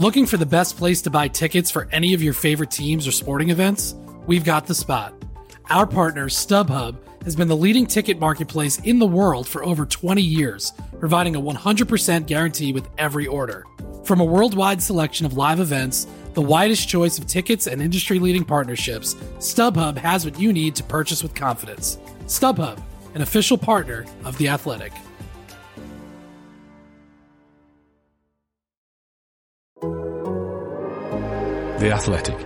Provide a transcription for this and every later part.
Looking for the best place to buy tickets for any of your favorite teams or sporting events? We've got the spot. Our partner, StubHub, has been the leading ticket marketplace in the world for over 20 years, providing a 100% guarantee with every order. From a worldwide selection of live events, the widest choice of tickets and industry-leading partnerships, StubHub has what you need to purchase with confidence. StubHub, an official partner of The Athletic. The Athletic.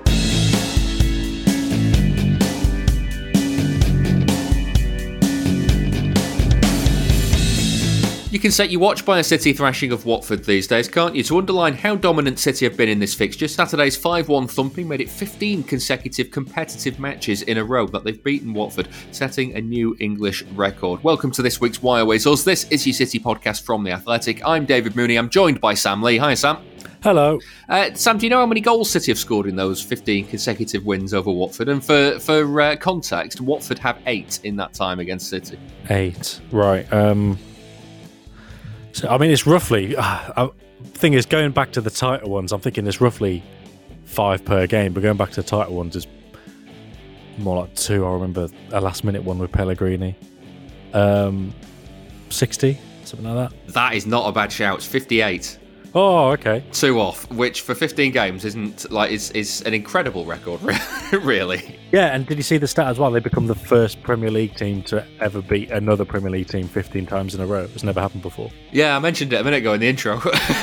You can set your watch by a City thrashing of Watford these days, can't you? To underline how dominant City have been in this fixture, Saturday's 5-1 thumping made it 15 consecutive competitive matches in a row that they've beaten Watford, setting a new English record. Welcome to this week's Why Always Us. This is your City podcast from The Athletic. I'm David Mooney. I'm joined by Sam Lee. Hi, Sam. Hello. Sam, do you know how many goals City have scored in those 15 consecutive wins over Watford? And for context, Watford have 8 in that time against City. 8, right. So, I mean, it's roughly... thing is, going back to the title ones, I'm thinking it's roughly 5 per game, but going back to the title ones is more like 2. I remember a last-minute one with Pellegrini. 60, something like that. That is not a bad shout. It's 58. Oh, okay. 2 off, which for 15 games isn't like is an incredible record, really. Yeah, and did you see the stat as well? They become the first Premier League team to ever beat another Premier League team 15 times in a row. It's never happened before. Yeah, I mentioned it a minute ago in the intro.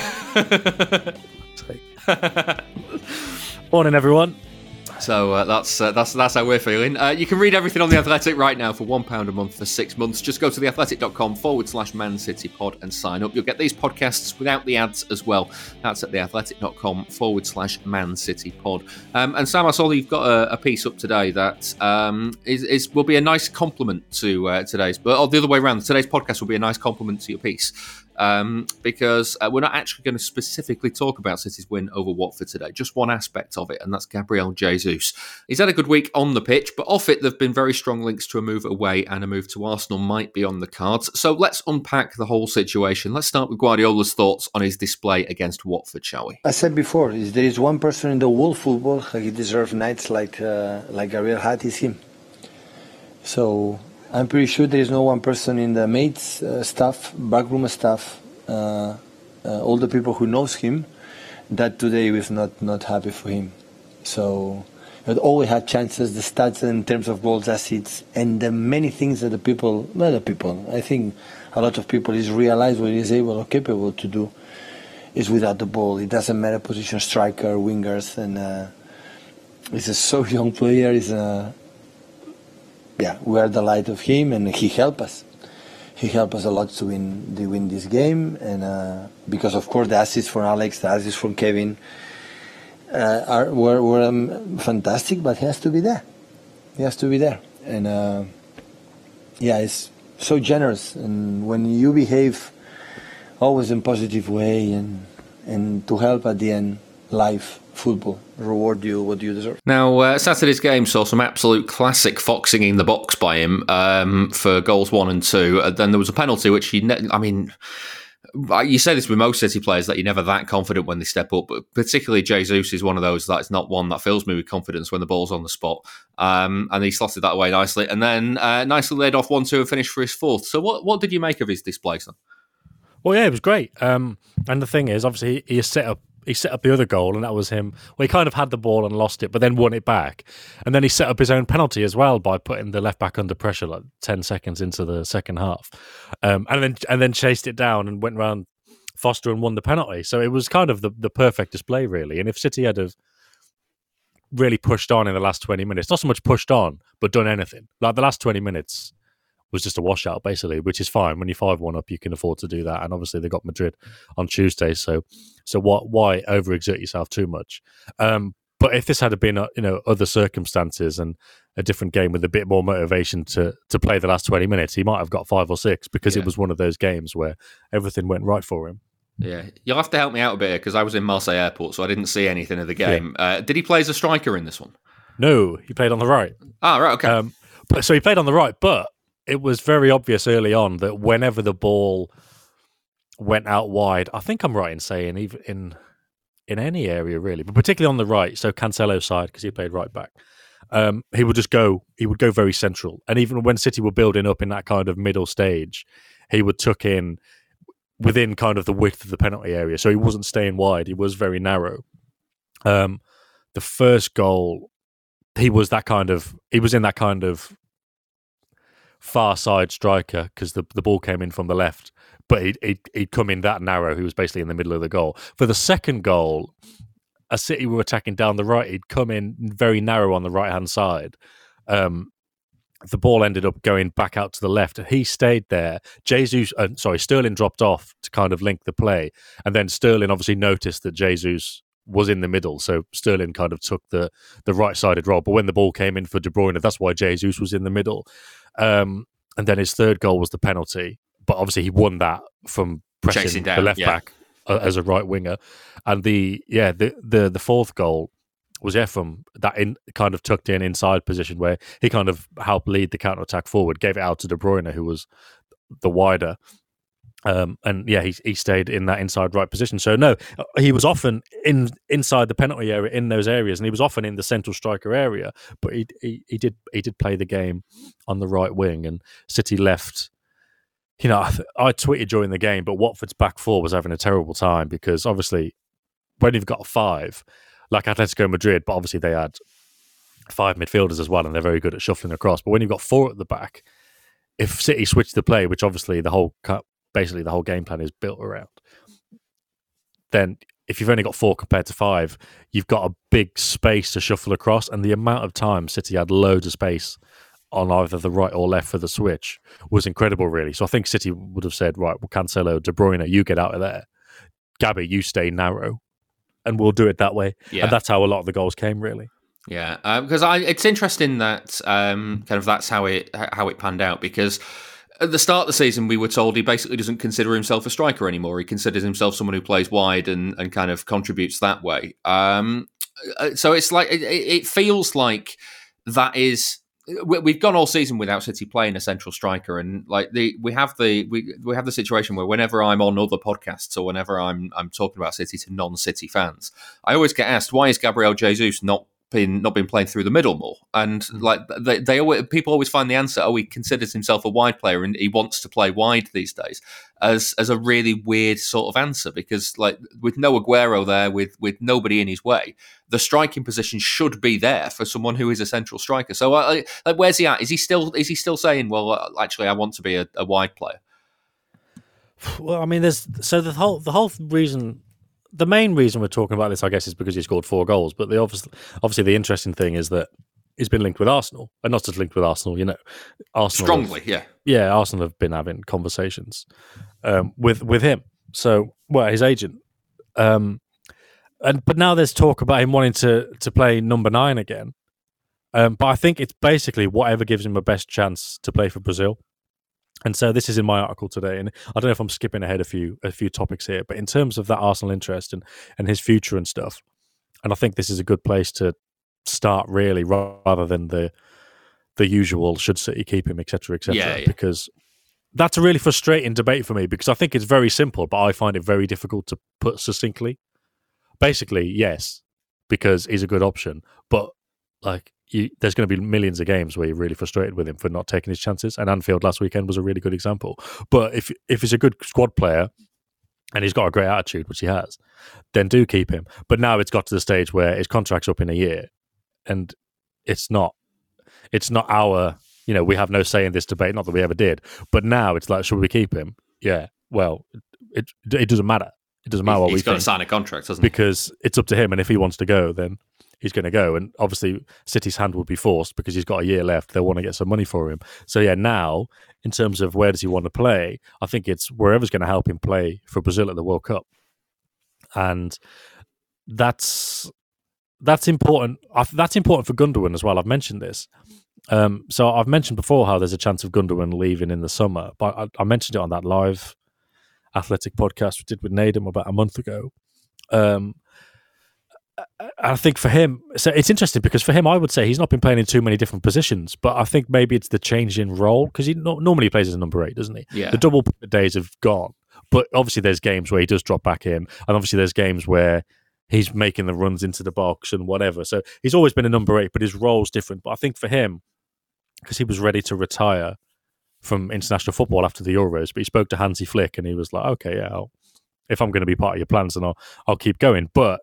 Morning, everyone. So that's how we're feeling. You can read everything on The Athletic right now for £1 a month for 6 months. Just go to theathletic.com/Man City Pod and sign up. You'll get these podcasts without the ads as well. That's at theathletic.com/Man City Pod. And Sam, I saw that you've got a piece up today that will be a nice compliment to today's, or the other way around. Today's podcast will be a nice compliment to your piece. Because we're not actually going to specifically talk about City's win over Watford today, just one aspect of it, and that's Gabriel Jesus. He's had a good week on the pitch, but off it, there have been very strong links to a move away, and a move to Arsenal might be on the cards. So let's unpack the whole situation. Let's start with Guardiola's thoughts on his display against Watford, shall we? I said before, there is one person in the whole football he deserves nights like Gabriel had, is him. So I'm pretty sure there is no one person in the mates staff, backroom staff, all the people who knows him, that today was not happy for him. So he always had chances, the stats in terms of goals, assists, and the many things that I think a lot of people is realize what he is able or capable to do is without the ball. It doesn't matter position, striker, wingers, and he's a so young player. We are the light of him, and he helped us. He helped us a lot to win this game, and because of course the assists from Alex, the assists from Kevin were fantastic, but he has to be there. And he's so generous, and when you behave always in positive way and to help at the end, life. Football reward you what you deserve. Now, Saturday's game saw some absolute classic foxing in the box by him for goals 1 and 2. Then there was a penalty, which you say this with most City players that you're never that confident when they step up, but particularly Jesus is one of those that's not one that fills me with confidence when the ball's on the spot. And he slotted that away nicely, and then nicely laid off 1-2 and finished for his 4th. So what did you make of his display, son? Well, yeah, it was great. And the thing is, obviously, he set up the other goal, and that was him. Well, he kind of had the ball and lost it, but then won it back. And then he set up his own penalty as well by putting the left back under pressure like 10 seconds into the second half. And then chased it down and went round Foster and won the penalty. So it was kind of the perfect display, really. And if City had have really pushed on in the last 20 minutes, not so much pushed on, but done anything. Like the last 20 minutes was just a washout, basically, which is fine. When you're 5-1 up, you can afford to do that. And obviously they got Madrid on Tuesday, so why overexert yourself too much? But if this had been other circumstances and a different game with a bit more motivation to play the last 20 minutes, he might have got 5 or 6 because it was one of those games where everything went right for him. Yeah, you'll have to help me out a bit here because I was in Marseille Airport, so I didn't see anything of the game. Yeah. Did he play as a striker in this one? No, he played on the right. Ah, right, okay. So he played on the right, but it was very obvious early on that whenever the ball went out wide, I think I'm right in saying even in any area really, but particularly on the right. So Cancelo's side, because he played right back. He would go very central. And even when City were building up in that kind of middle stage, he would tuck in within kind of the width of the penalty area. So he wasn't staying wide. He was very narrow. The first goal, he was in that kind of far side striker because the ball came in from the left, but he'd come in that narrow. He was basically in the middle of the goal. For the second goal, as City were attacking down the right, he'd come in very narrow on the right-hand side. The ball ended up going back out to the left. He stayed there. Sterling dropped off to kind of link the play. And then Sterling obviously noticed that Jesus was in the middle. So Sterling kind of took the right-sided role. But when the ball came in for De Bruyne, that's why Jesus was in the middle. And then his third goal was the penalty. But obviously he won that from pressing the left back as a right winger. And the fourth goal was from that kind of tucked in inside position where he kind of helped lead the counter-attack forward, gave it out to De Bruyne, who was the wider. He stayed in that inside right position. So no, he was often inside the penalty area in those areas, and he was often in the central striker area. But he did play the game on the right wing, and City left. You know, I tweeted during the game, but Watford's back four was having a terrible time because obviously when you've got five, like Atletico Madrid, but obviously they had five midfielders as well, and they're very good at shuffling across. But when you've got four at the back, if City switch the play, which obviously the whole game plan is built around, then if you've only got four compared to five, you've got a big space to shuffle across. And the amount of time City had loads of space on either the right or left for the switch was incredible, really. So I think City would have said, right, well, Cancelo, De Bruyne, you get out of there. Gabby, you stay narrow. And we'll do it that way. Yeah. And that's how a lot of the goals came, really. Yeah, because it's interesting that kind of that's how it panned out, because at the start of the season, we were told he basically doesn't consider himself a striker anymore. He considers himself someone who plays wide and kind of contributes that way. So it's like it feels like that is. We've gone all season without City playing a central striker, and like we have the situation where whenever I'm on other podcasts or whenever I'm talking about City to non-City fans, I always get asked, why is Gabriel Jesus not been playing through the middle more? And like people always find the answer, he considers himself a wide player and he wants to play wide these days, as a really weird sort of answer, because like with no Aguero there, with nobody in his way, the striking position should be there for someone who is a central striker. So like, where's he at? Is he still saying, well, actually I want to be a wide player? Well, I mean, the whole reason. The main reason we're talking about this, I guess, is because he scored 4 goals. But obviously the interesting thing is that he's been linked with Arsenal, and not just linked with Arsenal. You know, Arsenal strongly, Arsenal have been having conversations with him. So, his agent, but now there's talk about him wanting to play number 9 again. But I think it's basically whatever gives him the best chance to play for Brazil. And so this is in my article today, and I don't know if I'm skipping ahead a few topics here, but in terms of that Arsenal interest and his future and stuff, and I think this is a good place to start really, rather than the usual should City keep him, etc., because that's a really frustrating debate for me, because I think it's very simple, but I find it very difficult to put succinctly. Basically, yes, because he's a good option, but like. There's going to be millions of games where you're really frustrated with him for not taking his chances, and Anfield last weekend was a really good example. But if he's a good squad player and he's got a great attitude, which he has, then do keep him. But now it's got to the stage where his contract's up in a year, and it's not our, we have no say in this debate, not that we ever did. But now it's like, should we keep him? Yeah, well, it doesn't matter. It doesn't matter what we think. He's got to sign a contract, doesn't he? Because it's up to him, and if he wants to go, then he's going to go. And obviously City's hand would be forced because he's got a year left. They'll want to get some money for him. So now, in terms of where does he want to play, I think it's wherever's going to help him play for Brazil at the World Cup. And that's important. That's important for Gundogan as well. I've mentioned this. So I've mentioned before how there's a chance of Gundogan leaving in the summer, but I mentioned it on that live Athletic podcast we did with Nadem about a month ago. I think for him, so it's interesting because for him, I would say he's not been playing in too many different positions, but I think maybe it's the change in role, because he normally plays as a number 8, doesn't he? Yeah. The double days have gone, but obviously there's games where he does drop back in, and obviously there's games where he's making the runs into the box and whatever. So he's always been a number 8, but his role's different. But I think for him, because he was ready to retire from international football after the Euros, but he spoke to Hansi Flick and he was like, okay, yeah, if I'm going to be part of your plans, then I'll keep going. But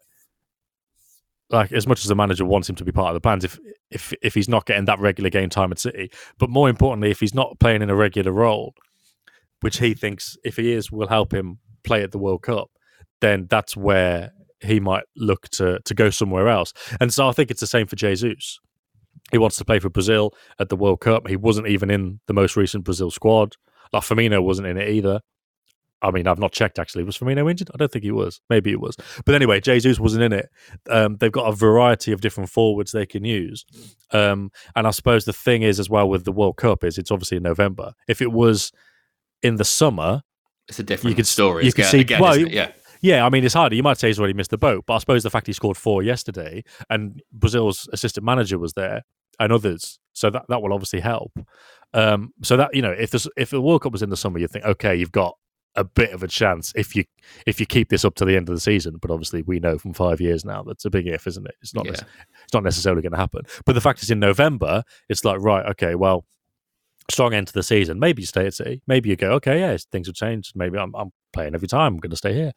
like, as much as the manager wants him to be part of the plans, if he's not getting that regular game time at City, but more importantly, if he's not playing in a regular role, which he thinks, if he is, will help him play at the World Cup, then that's where he might look to go somewhere else. And so I think it's the same for Jesus. He wants to play for Brazil at the World Cup. He wasn't even in the most recent Brazil squad. Like, Firmino wasn't in it either. I mean, I've not checked, actually. Was Firmino injured? I don't think he was. Maybe he was. But anyway, Jesus wasn't in it. They've got a variety of different forwards they can use. And I suppose the thing is, as well, with the World Cup, is it's obviously in November. If it was in the summer, it's a different story. You could see, again, well, yeah. Yeah, I mean, it's harder. You might say he's already missed the boat, but I suppose the fact he scored 4 yesterday and Brazil's assistant manager was there and others, so that will obviously help. So that, you know, if the World Cup was in the summer, you'd think, okay, you've got a bit of a chance if you keep this up to the end of the season. But obviously, we know from 5 years now that's a big if, isn't it? It's not necessarily going to happen. But the fact it's in November, it's like, right, okay, well, strong end to the season. Maybe you stay at City. Maybe you go, okay, yeah, things have changed. Maybe I'm playing every time. I'm going to stay here.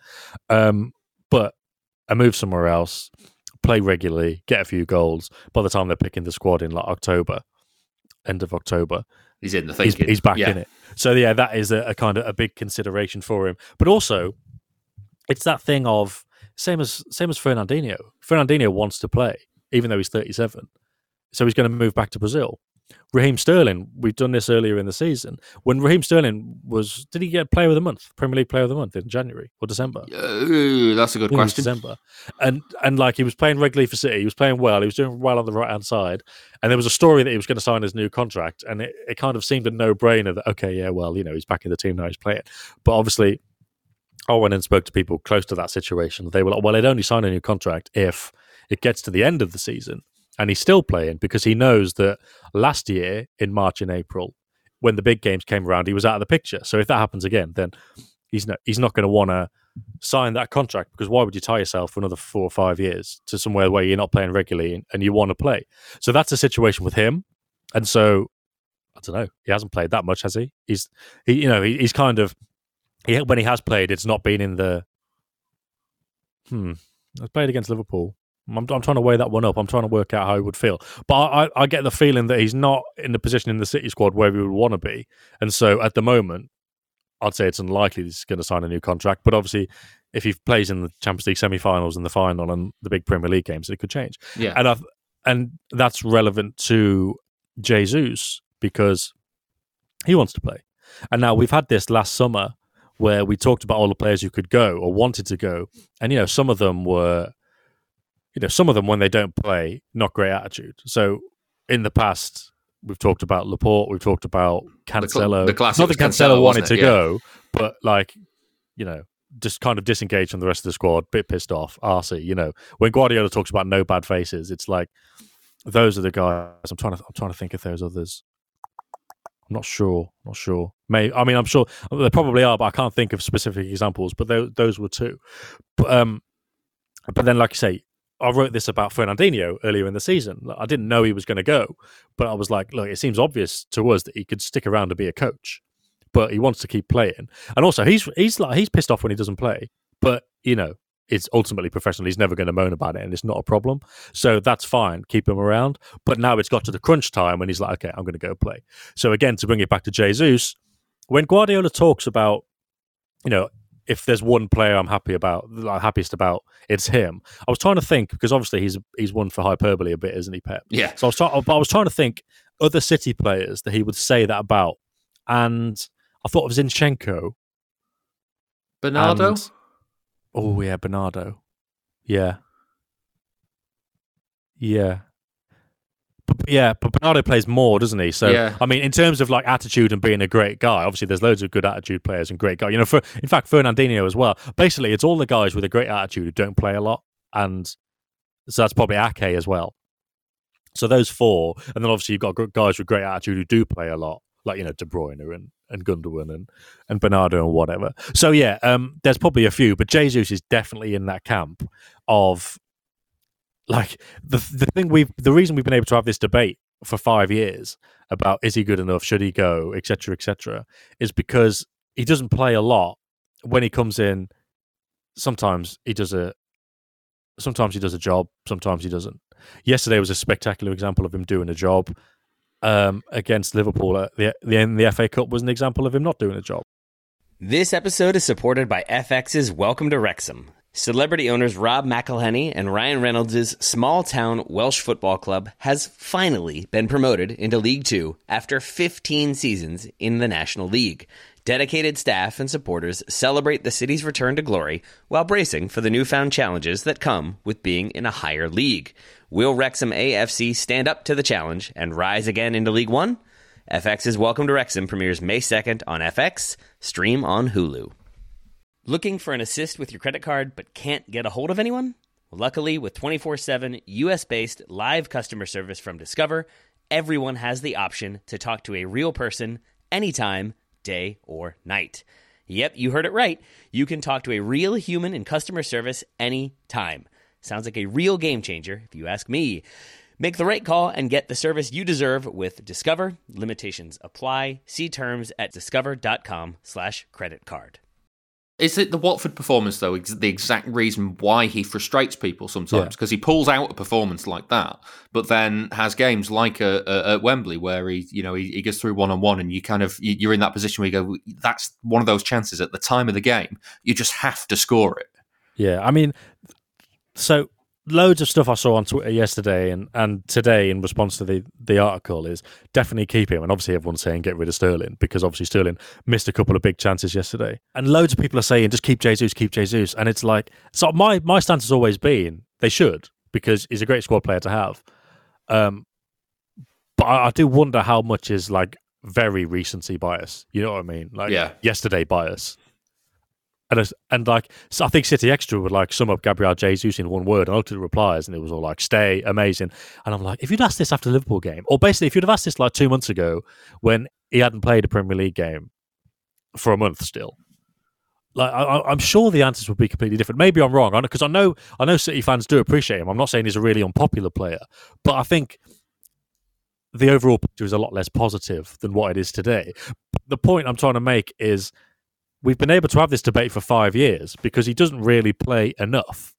But I move somewhere else, play regularly, get a few goals. By the time they're picking the squad in like October, end of October, he's in the thinking. He's back in it. So yeah, that is a kind of a big consideration for him. But also, it's that thing of same as Fernandinho. Fernandinho wants to play, even though he's 37. So he's going to move back to Brazil. Raheem Sterling, we've done this earlier in the season. When Raheem Sterling did he get Player of the Month, Premier League Player of the Month in January or December? That's a good question. December. And like, he was playing regularly for City. He was playing well. He was doing well on the right-hand side. And there was a story that he was going to sign his new contract. And it kind of seemed a no-brainer that, okay, yeah, well, you know, he's back in the team now, he's playing. But obviously, I went and spoke to people close to that situation. They were like, well, they'd only sign a new contract if it gets to the end of the season. And he's still playing because he knows that last year in March and April, when the big games came around, he was out of the picture. So if that happens again, then he's not going to want to sign that contract, because why would you tie yourself for another 4 or 5 years to somewhere where you're not playing regularly and you want to play? So that's the situation with him. And so I don't know. He hasn't played that much, has he? He's kind of, when he has played, it's not been in the. I've played against Liverpool. I'm trying to weigh that one up. I'm trying to work out how he would feel. But I get the feeling that he's not in the position in the City squad where he would want to be. And so at the moment, I'd say it's unlikely he's going to sign a new contract. But obviously, if he plays in the Champions League semi-finals and the final and the big Premier League games, it could change. Yeah. And that's relevant to Jesus because he wants to play. And now we've had this last summer where we talked about all the players who could go or wanted to go. And, you know, some of them, when they don't play, not great attitude. So in the past, we've talked about Laporte, we've talked about Cancelo. The classic not that Cancelo wanted to yeah. go, but like, you know, just kind of disengaged from the rest of the squad, bit pissed off, arsey. You know, when Guardiola talks about no bad faces, it's like those are the guys. I'm trying to think if there's others. I'm not sure. I'm sure there probably are, but I can't think of specific examples. But those were two. But then, like you say, I wrote this about Fernandinho earlier in the season. I didn't know he was going to go, but I was like, look, it seems obvious to us that he could stick around to be a coach, but he wants to keep playing. And also, he's pissed off when he doesn't play, but you know, it's ultimately professional. He's never going to moan about it, and it's not a problem. So that's fine. Keep him around. But now it's got to the crunch time when he's like, okay, I'm going to go play. So again, to bring it back to Jesus, when Guardiola talks about, you know, if there's one player I'm happiest about, it's him. I was trying to think, because obviously he's one for hyperbole a bit, isn't he, Pep? Yeah. So I was trying to think other City players that he would say that about, and I thought of Zinchenko, Bernardo. Oh yeah, Bernardo. Yeah. But Bernardo plays more, doesn't he? So, yeah. I mean, in terms of like attitude and being a great guy, obviously there's loads of good attitude players and great guys. You know, in fact, Fernandinho as well. Basically, it's all the guys with a great attitude who don't play a lot, and so that's probably Ake as well. So those four, and then obviously you've got guys with great attitude who do play a lot, like, you know, De Bruyne and and Gundogan and Bernardo and whatever. So yeah, there's probably a few, but Jesus is definitely in that camp of like the reason we've been able to have this debate for 5 years about is he good enough, should he go, etc., is because he doesn't play a lot. When he comes in, sometimes he does a job, sometimes he doesn't. Yesterday was a spectacular example of him doing a job. Against Liverpool, the FA Cup was an example of him not doing a job. This episode is supported by FX's Welcome to Wrexham. Celebrity owners Rob McElhenney and Ryan Reynolds' small-town Welsh football club has finally been promoted into League Two after 15 seasons in the National League. Dedicated staff and supporters celebrate the city's return to glory while bracing for the newfound challenges that come with being in a higher league. Will Wrexham AFC stand up to the challenge and rise again into League One? FX's Welcome to Wrexham premieres May 2nd on FX, stream on Hulu. Looking for an assist with your credit card but can't get a hold of anyone? Luckily, with 24/7 US-based live customer service from Discover, everyone has the option to talk to a real person anytime, day or night. Yep, you heard it right. You can talk to a real human in customer service anytime. Sounds like a real game changer, if you ask me. Make the right call and get the service you deserve with Discover. Limitations apply. See terms at discover.com/creditcard. Is it the Watford performance, though, the exact reason why he frustrates people sometimes? Because he pulls out a performance like that, but then has games like at Wembley where he gets through one-on-one and you're in that position where you go, that's one of those chances at the time of the game. You just have to score it. Yeah, I mean, so loads of stuff I saw on Twitter yesterday and today in response to the article is definitely keep him. And obviously everyone's saying get rid of Sterling because obviously Sterling missed a couple of big chances yesterday. And loads of people are saying just keep Jesus. And it's like, so my stance has always been they should, because he's a great squad player to have. But I do wonder how much is like very recency bias. You know what I mean? Like yesterday bias. And like, so I think City Extra would like sum up Gabriel Jesus in one word. And I looked at the replies and it was all like, stay, amazing. And I'm like, if you'd asked this after the Liverpool game, or basically if you'd have asked this like 2 months ago when he hadn't played a Premier League game for a month still, like I'm sure the answers would be completely different. Maybe I'm wrong, because I know City fans do appreciate him. I'm not saying he's a really unpopular player, but I think the overall picture is a lot less positive than what it is today. The point I'm trying to make is, we've been able to have this debate for 5 years because he doesn't really play enough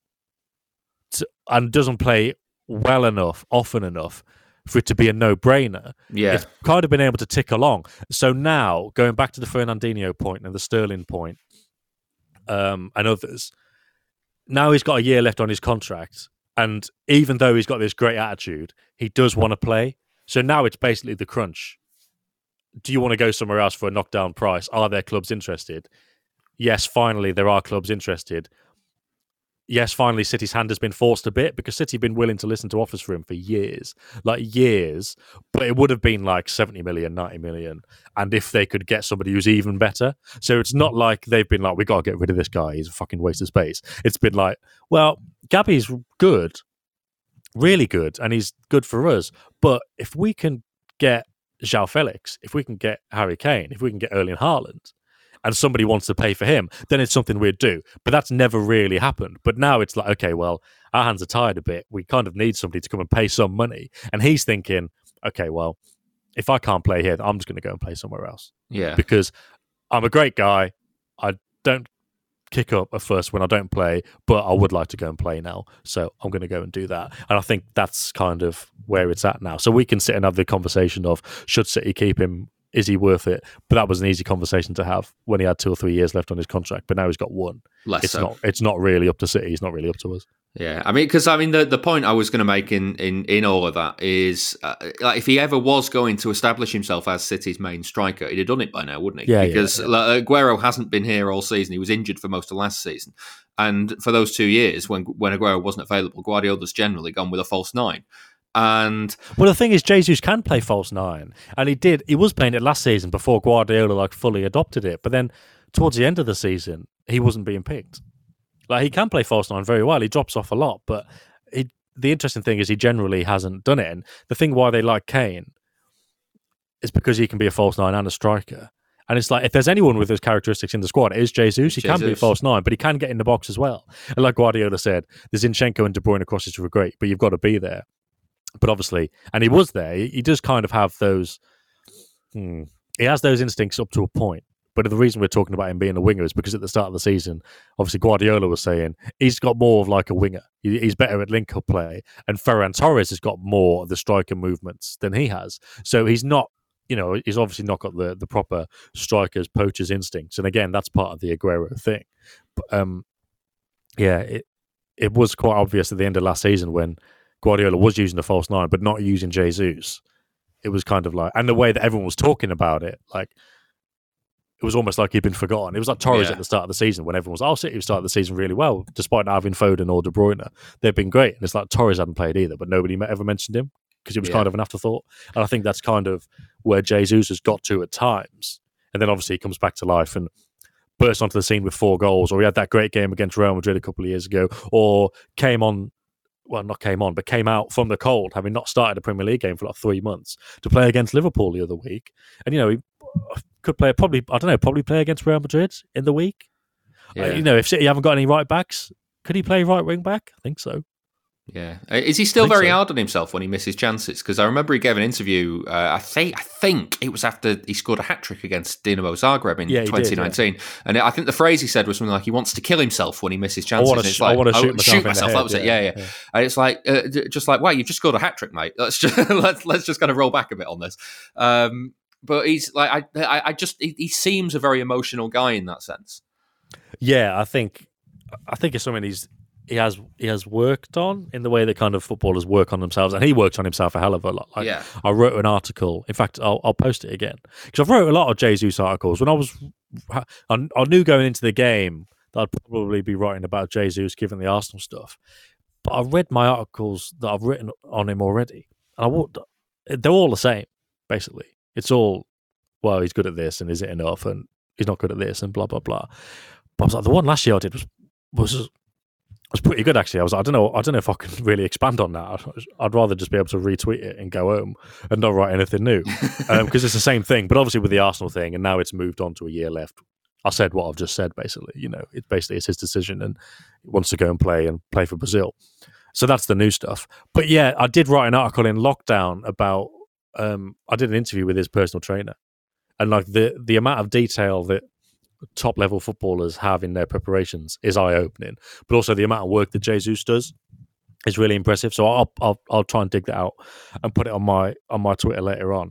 and doesn't play well enough, often enough for it to be a no-brainer. Yeah. It's kind of been able to tick along. So now, going back to the Fernandinho point and the Sterling point and others, now he's got a year left on his contract. And even though he's got this great attitude, he does want to play. So now it's basically the crunch. Do you want to go somewhere else for a knockdown price? Are there clubs interested? Yes, finally, there are clubs interested. Yes, finally, City's hand has been forced a bit because City have been willing to listen to offers for him for years. But it would have been like 70 million, 90 million. And if they could get somebody who's even better. So it's not like they've been like, we got to get rid of this guy. He's a fucking waste of space. It's been like, well, Gabby's good, really good, and he's good for us. But if we can get João Felix, if we can get Harry Kane, if we can get Erling Haaland, and somebody wants to pay for him, then it's something we'd do. But that's never really happened. But now it's like, okay, well, our hands are tied a bit. We kind of need somebody to come and pay some money. And he's thinking, okay, well, if I can't play here, I'm just going to go and play somewhere else. Yeah. Because I'm a great guy. I don't kick up a fuss when I don't play, but I would like to go and play now. So I'm going to go and do that. And I think that's kind of where it's at now. So we can sit and have the conversation of, should City keep him? Is he worth it? But that was an easy conversation to have when he had 2 or 3 years left on his contract. But now he's got one. It's not really up to City. It's not really up to us. Yeah, I mean, because the point I was going to make in all of that is, like, if he ever was going to establish himself as City's main striker, he'd have done it by now, wouldn't he? Yeah, because Aguero hasn't been here all season. He was injured for most of last season, and for those 2 years when Aguero wasn't available, Guardiola's generally gone with a false nine. And well, the thing is, Jesus can play false nine, and he did. He was playing it last season before Guardiola fully adopted it. But then towards the end of the season, he wasn't being picked. Like, he can play false nine very well. He drops off a lot, but the interesting thing is he generally hasn't done it. And the thing why they like Kane is because he can be a false nine and a striker. And it's like, if there's anyone with those characteristics in the squad, it is Jesus. He can be a false nine, but he can get in the box as well. And like Guardiola said, the Zinchenko and De Bruyne crosses were great, but you've got to be there. But obviously, and he was there, he does kind of have those, he has those instincts up to a point. But the reason we're talking about him being a winger is because at the start of the season, obviously Guardiola was saying he's got more of like a winger. He's better at link-up play. And Ferran Torres has got more of the striker movements than he has. So he's not, he's obviously not got the proper striker's, poacher's instincts. And again, that's part of the Aguero thing. But, it was quite obvious at the end of last season when Guardiola was using the false nine, but not using Jesus. It was kind of like, and the way that everyone was talking about it, like, it was almost like he'd been forgotten. It was like Torres at the start of the season when everyone was, City started the season really well, despite not having Foden or De Bruyne. They've been great. And it's like Torres hadn't played either, but nobody ever mentioned him because he was kind of an afterthought. And I think that's kind of where Jesus has got to at times. And then obviously he comes back to life and burst onto the scene with 4 goals, or he had that great game against Real Madrid a couple of years ago, or came out from the cold, having not started a Premier League game for like 3 months, to play against Liverpool the other week. And, he could play probably play against Real Madrid in the week. Yeah. If City haven't got any right backs, could he play right wing back? I think so. Yeah, is he still very hard on himself when he misses chances? Because I remember he gave an interview. I think it was after he scored a hat trick against Dinamo Zagreb in 2019, and I think the phrase he said was something like he wants to kill himself when he misses chances. I want to shoot myself. That was it. Yeah. And it's like just like, wow, you've just scored a hat trick, mate. Let's just kind of roll back a bit on this. But he's like, he seems a very emotional guy in that sense. Yeah, I think it's something he has worked on in the way that kind of footballers work on themselves, and he worked on himself a hell of a lot. I wrote an article. In fact, I'll post it again because I've wrote a lot of Jesus articles. When I knew going into the game that I'd probably be writing about Jesus given the Arsenal stuff, but I read my articles that I've written on him already, and they're all the same basically. It's all, well, he's good at this, and is it enough? And he's not good at this, and blah blah blah. But I was like, the one last year I did was pretty good actually. I was like, I don't know if I can really expand on that. I'd rather just be able to retweet it and go home and not write anything new because it's the same thing. But obviously with the Arsenal thing, and now it's moved on to a year left. I said what I've just said basically. It's his decision, and he wants to go and play for Brazil. So that's the new stuff. But yeah, I did write an article in lockdown about. I did an interview with his personal trainer, and like the amount of detail that top level footballers have in their preparations is eye opening. But also the amount of work that Jesus does is really impressive. So I'll try and dig that out and put it on my Twitter later on.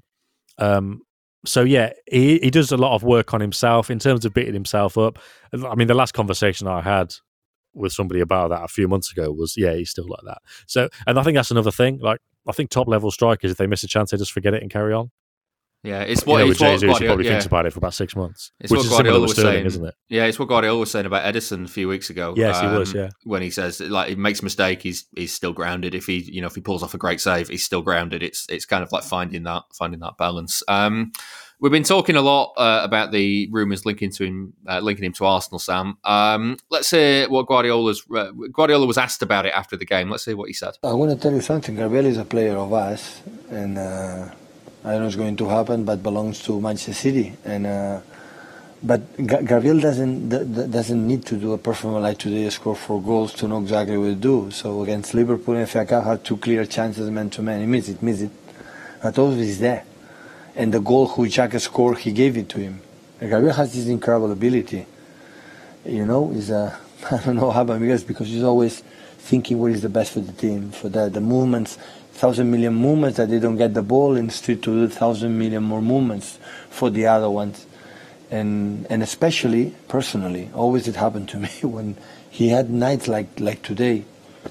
So yeah, he does a lot of work on himself in terms of beating himself up. I mean, the last conversation I had with somebody about that a few months ago was, he's still like that. So, and I think that's another thing. Like, I think top level strikers, if they miss a chance, they just forget it and carry on. Yeah, it's what Jesus probably thinks about it for about 6 months. It's which what is Guardiola was saying, isn't it? Yeah, it's what Guardiola was saying about Edison a few weeks ago. Yes, he was. Yeah, when he says like he makes a mistake, he's still grounded. If he pulls off a great save, he's still grounded. It's kind of like finding that balance. We've been talking a lot about the rumours linking him to Arsenal, Sam. Let's hear what Guardiola was asked about it after the game. Let's hear what he said. I want to tell you something. Gabriel is a player of us, and I don't know what's going to happen, but belongs to Manchester City. And but Gabriel doesn't need to do a performance like today, score 4 goals to know exactly what to do. So against Liverpool in FA Cup, had 2 clear chances man to man. He missed it. But always is there. And the goal which Xhaka scored, he gave it to him. And Gabriel has this incredible ability. I don't know how, because he's always thinking what is the best for the team, for the movements, 1,000 million movements that they don't get the ball, and still to do 1,000 million more movements for the other ones. And especially, personally, always it happened to me when he had nights like today.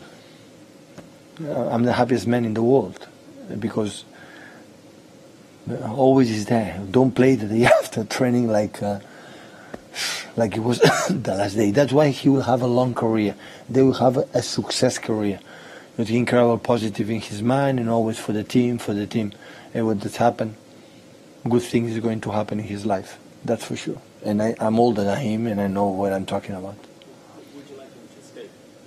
I'm the happiest man in the world because always is there. Don't play the day after training like it was the last day. That's why he will have a long career. They will have a success career. With incredible positive in his mind and always for the team. And what has happened, good things is going to happen in his life. That's for sure. And I'm older than him, and I know what I'm talking about. Would you like him to stay?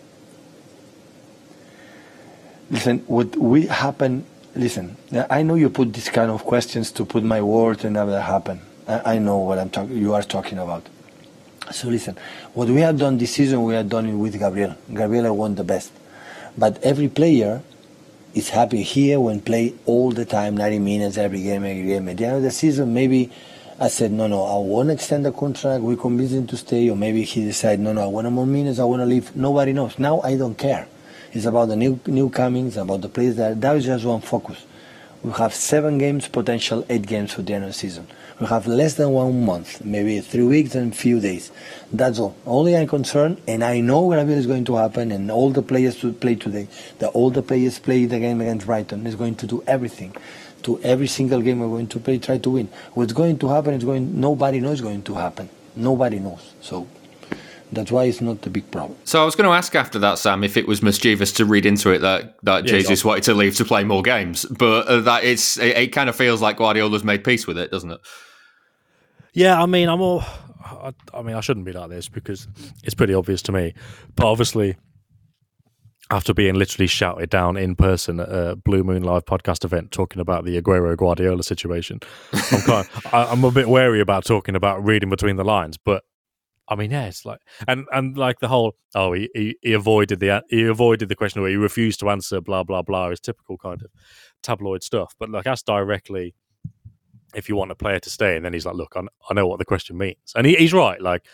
Listen, what will happen. Listen, I know you put these kind of questions to put my word and never happen. I know what you are talking about. So listen, what we have done this season, we have done it with Gabriel. Gabriel won the best. But every player is happy here when play all the time, 90 minutes, every game. At the end of the season, maybe I said, no, I want to extend the contract. We convinced him to stay. Or maybe he decided, no, I want more minutes. I want to leave. Nobody knows. Now I don't care. It's about the new comings, about the players that is just one focus. We have 7 games, potential 8 games for the end of the season. We have less than 1 month, maybe 3 weeks and a few days. That's all. Only I'm concerned, and I know what is going to happen, and all the players to play today, all the players play the game against Brighton, is going to do everything. To every single game we're going to play, try to win. What's going to happen nobody knows going to happen. Nobody knows. So that's why it's not a big problem. So I was going to ask after that, Sam, if it was mischievous to read into it that Jesus wanted to leave to play more games, but that it kind of feels like Guardiola's made peace with it, doesn't it? Yeah, I mean, I shouldn't be like this because it's pretty obvious to me. But obviously, after being literally shouted down in person at a Blue Moon Live podcast event talking about the Aguero Guardiola situation, I'm a bit wary about talking about reading between the lines. But I mean, yeah, it's like and like the whole he avoided the question, or he refused to answer, blah blah blah, is typical kind of tabloid stuff. But like, ask directly if you want a player to stay, and then he's like, look, I know what the question means, and he's right. Like,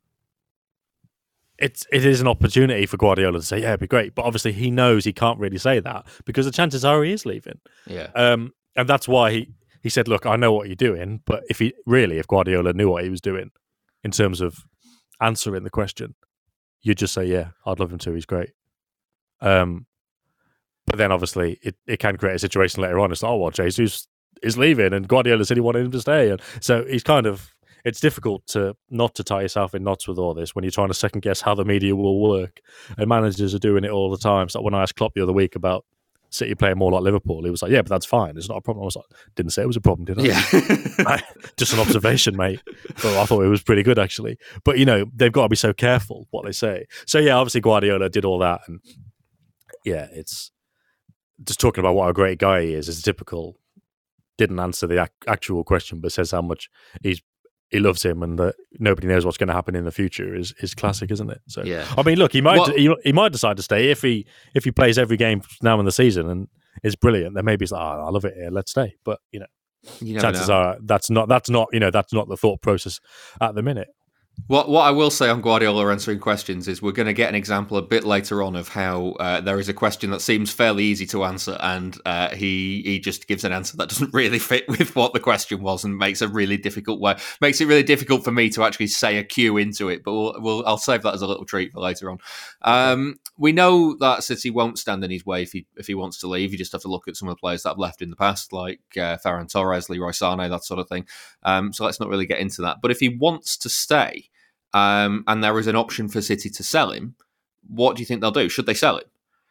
it is an opportunity for Guardiola to say, yeah, it'd be great, but obviously he knows he can't really say that because the chances are he is leaving. Yeah, and that's why he said, look, I know what you're doing, but if Guardiola knew what he was doing in terms of answering the question, you'd just say, yeah, I'd love him to, he's great. But then obviously it can create a situation later on. It's like, oh, well, Jesus is leaving and Guardiola said he wanted him to stay. And so he's it's difficult to not to tie yourself in knots with all this when you're trying to second guess how the media will work. And managers are doing it all the time. So when I asked Klopp the other week about City playing more like Liverpool, he was like, yeah, but that's fine. It's not a problem. I was like, didn't say it was a problem, did I? Yeah. Just an observation, mate. But I thought it was pretty good, actually. But, they've got to be so careful what they say. So, yeah, obviously Guardiola did all that. And, yeah, it's just talking about what a great guy he is. It's typical, didn't answer the actual question, but says how much he loves him and that nobody knows what's going to happen in the future is classic, isn't it? So, yeah. I mean, look, he might decide to stay if he plays every game now in the season and is brilliant. Then maybe he's like, I love it here, let's stay. But chances are that's not the thought process at the minute. What I will say on Guardiola answering questions is we're going to get an example a bit later on of how there is a question that seems fairly easy to answer, and he just gives an answer that doesn't really fit with what the question was, and makes it really difficult for me to actually say a cue into it. But I'll save that as a little treat for later on. We know that City won't stand in his way if he wants to leave. You just have to look at some of the players that have left in the past, like Ferran Torres, Leroy Sané, that sort of thing. So let's not really get into that. But if he wants to stay, and there is an option for City to sell him, what do you think they'll do? Should they sell him?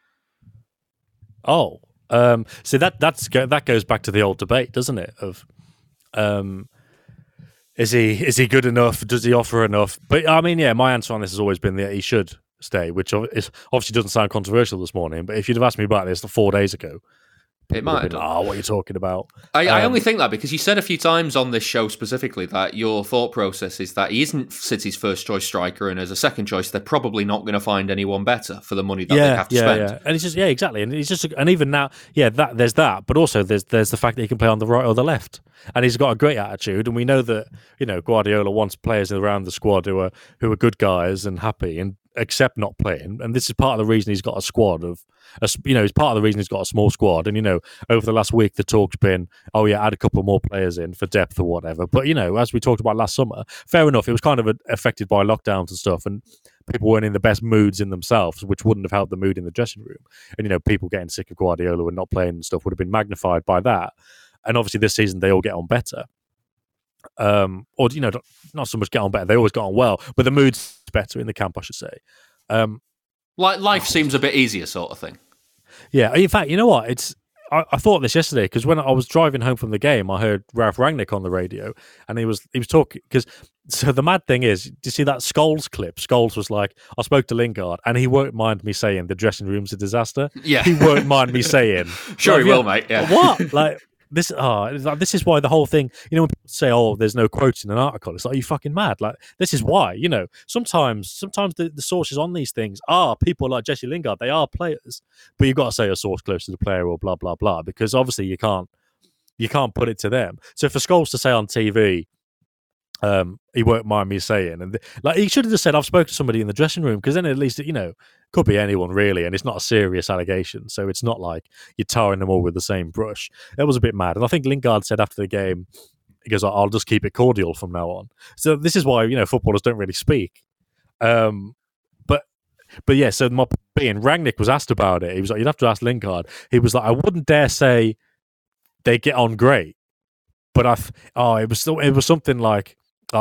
Oh, so that goes back to the old debate, doesn't it? Of is he good enough? Does he offer enough? But I mean, yeah, my answer on this has always been that he should stay, which obviously doesn't sound controversial this morning. But if you'd have asked me about this 4 days ago, it might have done. What are you talking about? I only think that because you said a few times on this show specifically that your thought process is that he isn't City's first choice striker, and as a second choice, they're probably not going to find anyone better for the money that they have to spend. Yeah, and it's just exactly, and it's just, and even now, there's that, but also there's the fact that he can play on the right or the left, and he's got a great attitude, and we know that Guardiola wants players around the squad who are good guys and happy and accept not playing, and this is part of the reason he's got a squad of. It's part of the reason he's got a small squad, and over the last week the talk's been, add a couple more players in for depth or whatever. But as we talked about last summer, fair enough, it was kind of affected by lockdowns and stuff, and people weren't in the best moods in themselves, which wouldn't have helped the mood in the dressing room. And people getting sick of Guardiola and not playing and stuff would have been magnified by that. And obviously this season they all get on better, or not so much get on better. They always got on well, but the mood's better in the camp, I should say. Like life seems a bit easier, sort of thing. Yeah, in fact, you know what? I thought this yesterday because when I was driving home from the game, I heard Ralph Rangnick on the radio, and he was talking because. So the mad thing is, do you see that Scholes clip? Scholes was like, I spoke to Lingard, and he won't mind me saying the dressing room's a disaster. Yeah, he won't mind me saying. Sure, he will, mate. Yeah. What? Like, this is why the whole thing, when people say, oh, there's no quotes in an article, it's like, are you fucking mad? Like, this is why, sometimes the sources on these things are people like Jesse Lingard. They are players, but you've got to say a source close to the player or blah blah blah, because obviously you can't put it to them. So for Scholes to say on TV, he won't mind me saying, and he should have just said, I've spoken to somebody in the dressing room, because then at least could be anyone really, and it's not a serious allegation, so it's not like you're tarring them all with the same brush. That was a bit mad, and I think Lingard said after the game, he goes, I'll just keep it cordial from now on. So this is why footballers don't really speak. But yeah, so my point being, Rangnick was asked about it. He was like, you'd have to ask Lingard. He was like, I wouldn't dare say they get on great, but it was something like,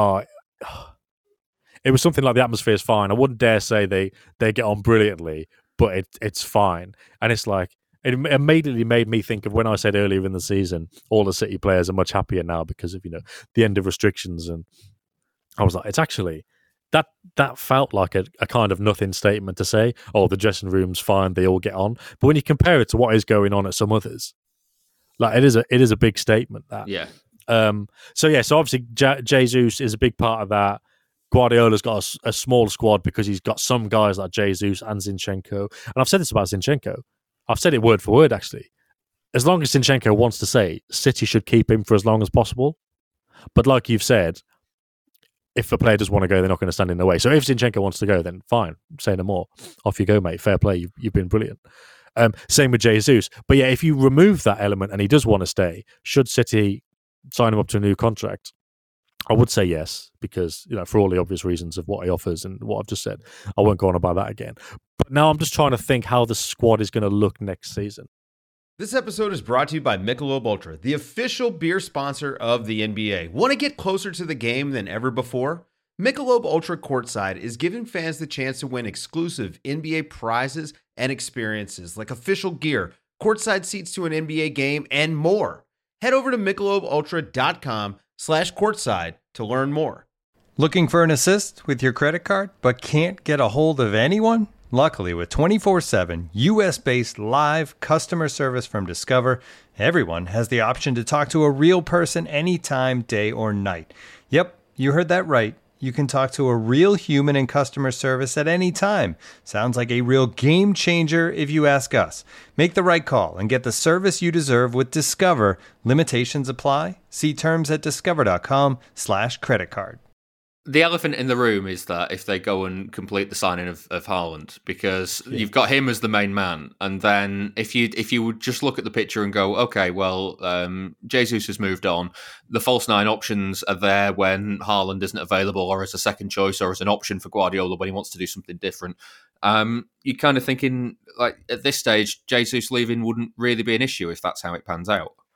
it was something like the atmosphere is fine. I wouldn't dare say they get on brilliantly, but it's fine. And it's like, it immediately made me think of when I said earlier in the season, all the City players are much happier now because of the end of restrictions, and I was like, it's actually that felt like a kind of nothing statement to say. Oh, the dressing room's fine, they all get on. But when you compare it to what is going on at some others, like it is a big statement. That So obviously Jesus is a big part of that. Guardiola's got a small squad because he's got some guys like Jesus and Zinchenko. And I've said this about Zinchenko. I've said it word for word, actually. As long as Zinchenko wants to say, City should keep him for as long as possible. But like you've said, if a player does want to go, they're not going to stand in the way. So if Zinchenko wants to go, then fine, say no more. Off you go, mate. Fair play. You've been brilliant. Same with Jesus. But yeah, if you remove that element and he does want to stay, should City sign him up to a new contract? I would say yes, because for all the obvious reasons of what he offers and what I've just said. I won't go on about that again. But now I'm just trying to think how the squad is going to look next season. This episode is brought to you by Michelob Ultra, the official beer sponsor of the NBA. Want to get closer to the game than ever before? Michelob Ultra Courtside is giving fans the chance to win exclusive NBA prizes and experiences like official gear, courtside seats to an NBA game, and more. Head over to MichelobUltra.com/courtside to learn more. Looking for an assist with your credit card but can't get a hold of anyone? Luckily, with 24/7 US-based live customer service from Discover, everyone has the option to talk to a real person anytime, day or night. Yep, you heard that right. You can talk to a real human in customer service at any time. Sounds like a real game changer if you ask us. Make the right call and get the service you deserve with Discover. Limitations apply. See terms at discover.com/creditcard. The elephant in the room is that if they go and complete the signing of Haaland, because you've got him as the main man, and then if you would just look at the picture and go, okay, well, Jesus has moved on, the false nine options are there when Haaland isn't available, or as a second choice, or as an option for Guardiola when he wants to do something different. You're kind of thinking, like, at this stage, Jesus leaving wouldn't really be an issue if that's how it pans out.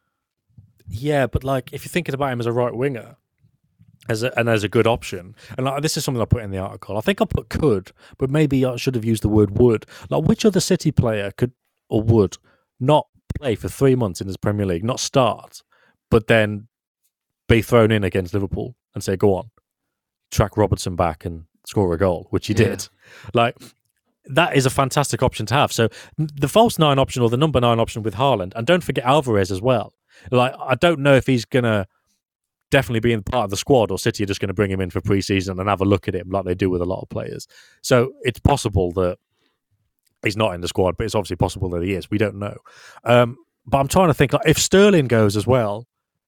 Yeah, but like if you're thinking about him as a right winger, as a good option, and like, this is something I put in the article. I think I put could, but maybe I should have used the word would. Like, which other City player could or would not play for 3 months in the Premier League, not start, but then be thrown in against Liverpool and say, go on, track Robertson back and score a goal, which he did. Like, that is a fantastic option to have. So the false nine option or the number 9 option with Haaland, and don't forget Alvarez as well. Like, I don't know if he's going to definitely being part of the squad, or City are just going to bring him in for pre-season and have a look at him like they do with a lot of players. So it's possible that he's not in the squad, but it's obviously possible that he is. We don't know. But I'm trying to think, like, if Sterling goes as well,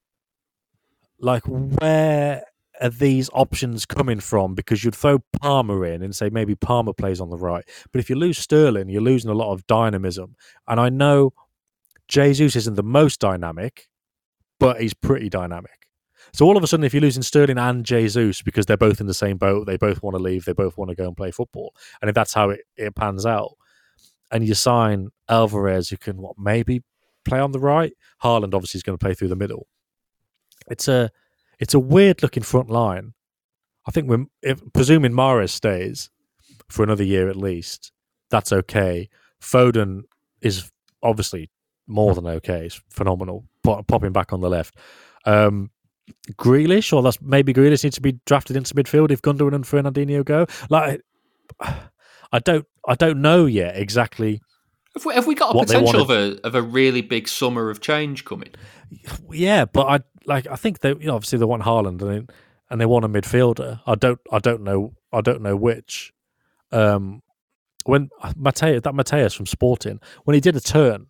like, where are these options coming from? Because you'd throw Palmer in and say maybe Palmer plays on the right. But if you lose Sterling, you're losing a lot of dynamism. And I know Jesus isn't the most dynamic, but he's pretty dynamic. So all of a sudden, if you're losing Sterling and Jesus because they're both in the same boat, they both want to leave, they both want to go and play football, and if that's how it pans out, and you sign Alvarez, who can maybe play on the right, Haaland obviously is going to play through the middle. It's a weird looking front line. I think presuming Mahrez stays for another year at least, that's okay. Foden is obviously more than okay. It's phenomenal. Popping back on the left. Grealish, or maybe Grealish needs to be drafted into midfield if Gundogan and Fernandinho go. Like, I don't know yet exactly Have we got a potential of a really big summer of change coming? Yeah, but I think they obviously they want Haaland and they want a midfielder. I don't know which. When Mateus from Sporting, when he did a turn,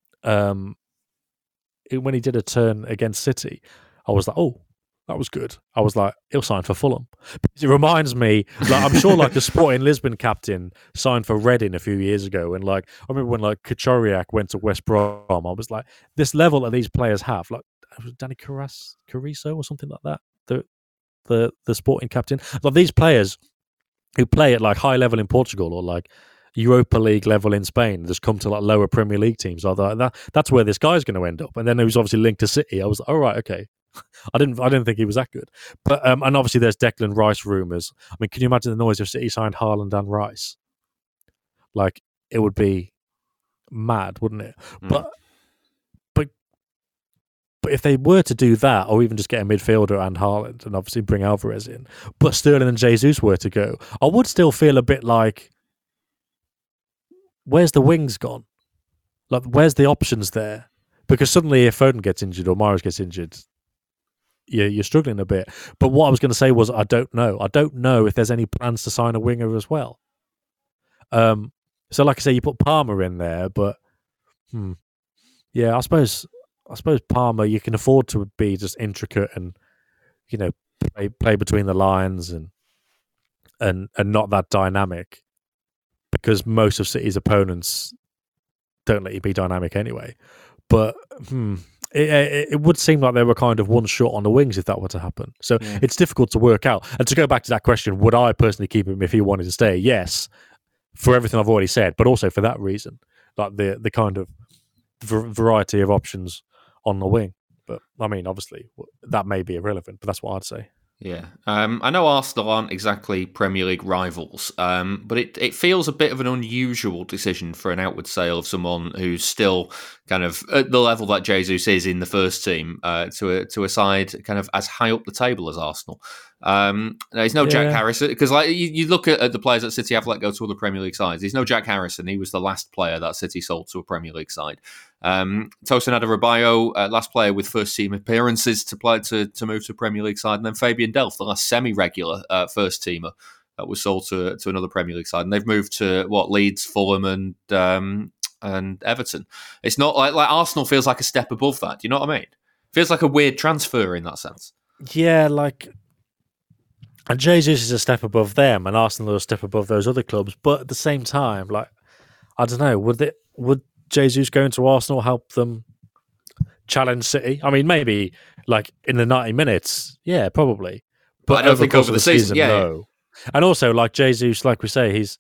against City, I was like, oh, that was good. I was like, he'll sign for Fulham. It reminds me, like, I'm sure, like the Sporting Lisbon captain signed for Reading a few years ago, and like I remember when like Kachoriak went to West Brom, I was like, this level that these players have, like Danny Carriço or something like that, the Sporting captain, like these players who play at like high level in Portugal or like Europa League level in Spain, just come to like lower Premier League teams. I thought that's where this guy's going to end up. And then he was obviously linked to City. I was like, all right, okay. I didn't think he was that good. But and obviously there's Declan Rice rumours. I mean, can you imagine the noise if City signed Haaland and Rice? Like, it would be mad, wouldn't it? But if they were to do that, or even just get a midfielder and Haaland, and obviously bring Alvarez in, but Sterling and Jesus were to go, I would still feel a bit like, where's the wings gone? Like, where's the options there? Because suddenly if Foden gets injured or Mahrez gets injured, you're struggling a bit. But what I was going to say was, I don't know. I don't know if there's any plans to sign a winger as well. So like I say, you put Palmer in there, but yeah, I suppose Palmer, you can afford to be just intricate and, you know, play between the lines and not that dynamic, because most of City's opponents don't let you be dynamic anyway. But it would seem like they were kind of one shot on the wings if that were to happen. So it's difficult to work out. And to go back to that question, would I personally keep him if he wanted to stay? Yes, for everything I've already said, but also for that reason, like the kind of variety of options on the wing. But I mean, obviously that may be irrelevant, but that's what I'd say. Yeah, I know Arsenal aren't exactly Premier League rivals, but it feels a bit of an unusual decision for an outward sale of someone who's still kind of at the level that Jesus is in the first team to a side kind of as high up the table as Arsenal. He's no Jack Harrison, because like you look at the players that City have let go to other Premier League sides. He's no Jack Harrison. He was the last player that City sold to a Premier League side. Tosin Adarabioyo, last player with first team appearances to move to a Premier League side, and then Fabian Delph, the last semi-regular first teamer that was sold to another Premier League side, and they've moved to Leeds, Fulham, and Everton. It's not like Arsenal feels like a step above that. Do you know what I mean? Feels like a weird transfer in that sense. Yeah, like. And Jesus is a step above them, and Arsenal are a step above those other clubs. But at the same time, like, I don't know, would Jesus going to Arsenal help them challenge City? I mean, maybe like in the 90 minutes, yeah, probably. But I don't think over the season, no. And also, like Jesus, like we say, he's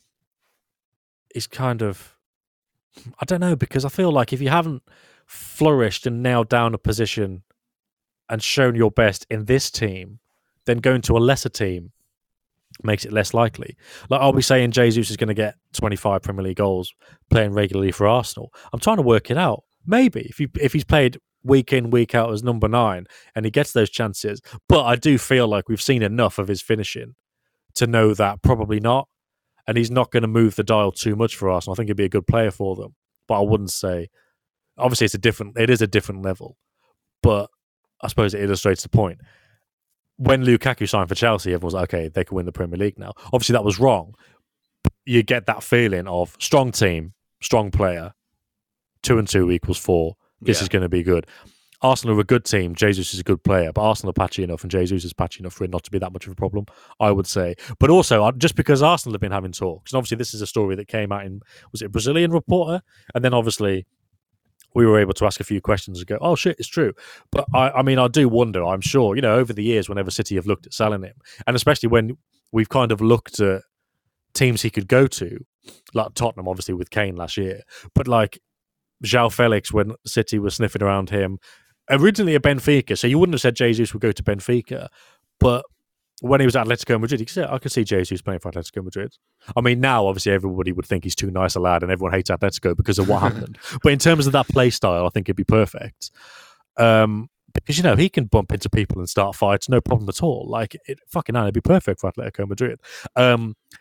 kind of, I don't know, because I feel like if you haven't flourished and nailed down a position and shown your best in this team, then going to a lesser team makes it less likely. Like, are we saying Jesus is going to get 25 Premier League goals playing regularly for Arsenal? I'm trying to work it out. Maybe if he's played week in, week out as number 9 and he gets those chances. But I do feel like we've seen enough of his finishing to know that probably not. And he's not going to move the dial too much for Arsenal. I think he'd be a good player for them. But I wouldn't say... Obviously, it is a different level. But I suppose it illustrates the point. When Lukaku signed for Chelsea, everyone was like, okay, they can win the Premier League now. Obviously, that was wrong. You get that feeling of strong team, strong player, 2 and 2 equals 4. This is going to be good. Arsenal are a good team. Jesus is a good player, but Arsenal are patchy enough, and Jesus is patchy enough for it not to be that much of a problem, I would say. But also, just because Arsenal have been having talks, and obviously this is a story that came out in, was it a Brazilian reporter? And then obviously we were able to ask a few questions and go, oh shit, it's true. But I mean, I do wonder, I'm sure, over the years, whenever City have looked at selling him, and especially when we've kind of looked at teams he could go to, like Tottenham, obviously, with Kane last year, but like João Felix, when City was sniffing around him, originally at Benfica, so you wouldn't have said Jesus would go to Benfica, but when he was at Atletico Madrid, I could see Jesus playing for Atletico Madrid. I mean, now, obviously, everybody would think he's too nice a lad and everyone hates Atletico because of what happened. But in terms of that play style, I think it'd be perfect. Because, he can bump into people and start fights, no problem at all. Like, it'd be perfect for Atletico Madrid.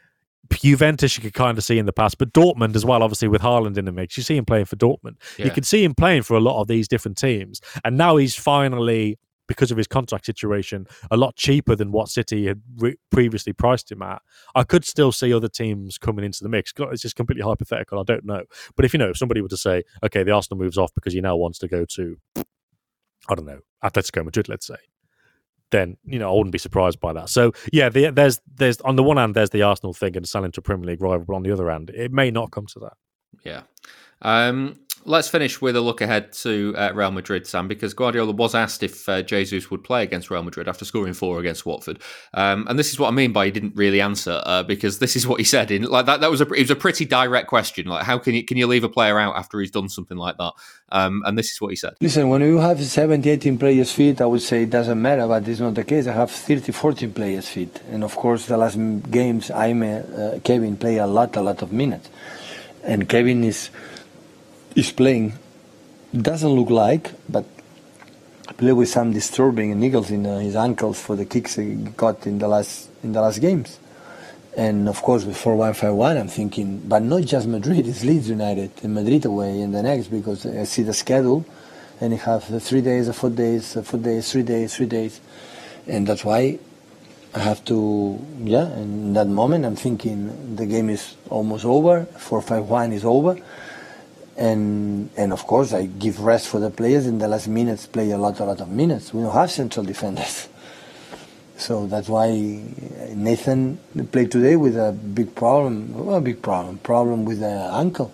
Juventus you could kind of see in the past, but Dortmund as well, obviously with Haaland in the mix, you see him playing for Dortmund. Yeah. You could see him playing for a lot of these different teams, and now he's finally, because of his contract situation, a lot cheaper than what City had previously priced him at. I could still see other teams coming into the mix. It's just completely hypothetical. I don't know. But if somebody were to say, okay, the Arsenal moves off because he now wants to go to, I don't know, Atletico Madrid, let's say, then I wouldn't be surprised by that. So yeah, there's on the one hand there's the Arsenal thing and selling to a Premier League rival, but on the other hand, it may not come to that. Yeah. Let's finish with a look ahead to Real Madrid, Sam, because Guardiola was asked if Jesus would play against Real Madrid after scoring 4 against Watford, and this is what I mean by he didn't really answer, because this is what he said. It was a pretty direct question. Like, how can you leave a player out after he's done something like that? And this is what he said. Listen, when you have 17, 18 players fit, I would say it doesn't matter, but it's not the case. I have 30, 14 players fit, and of course the last games Kevin play a lot of minutes, and Kevin is playing, doesn't look like, but play with some disturbing niggles in his ankles for the kicks he got in the last games. And of course with 4-1, 5-1, I'm thinking, but not just Madrid, it's Leeds United and Madrid away in the next, because I see the schedule and you have 3 days, 4 days, 4 days, 3 days, 3 days. And that's why I have to, and in that moment I'm thinking the game is almost over, 4-5-1 is over. And of course I give rest for the players in the last minutes, play a lot of minutes. We don't have central defenders, so that's why Nathan played today with a big problem with the ankle,